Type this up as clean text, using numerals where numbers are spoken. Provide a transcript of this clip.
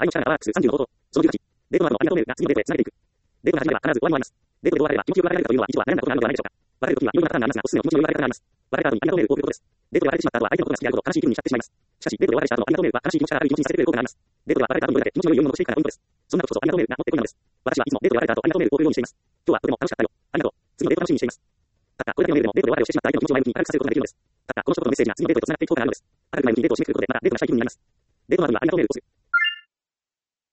愛の力が数30の方と、その18、デートの後のありがとうメールが次のデートへ繋げていく。デートが始まれば必ず終わりもあります。デートで終われば気持ちよく別れられるというのは一度は悩んだことがあるのではないでしょうか。別れるときは色々なパターンがありますが、おすすめの気持ちよい別れ方があります。別れた後にありがとうメールを送ることです。デートで別れてしまった後は相手のことが好きであるほど悲しい気分に浸ってしまいます。しかし、デートで別れした後のありがとうメールは悲しい気持ちから明るい気持ちにさせてくれる効果があります。デートで別れた後にどれだけ気持ちの良い読み物をしていくかがポイントです。そんなことこそありがとうメールが持ってこいなのです。私はいつもデートで別れた後ありがとうメールを送るようにしています。今日はとても楽しかったよ。ありがとう。次のデート楽しみにしています。たったこれだけのメールでもデートで別れをしてしまった相手の気持ちを前向きに明るくさせることができるのです。たったこの一言のメッセージが次のデートへと繋がっていく効果があるのです。明るく前向きにデートを締めくくることでまたデートが最近になります。デートまでにはありがとうメールをする。